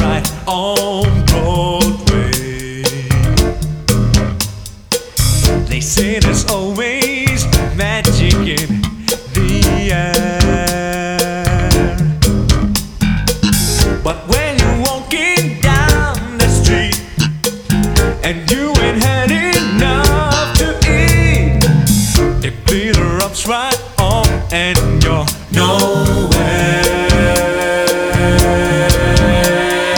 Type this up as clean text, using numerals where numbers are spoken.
right on Broadway. They say there's always magic in the air, but when you're walking down the street and you ain't had enough to eat, the glitter rubs right on and your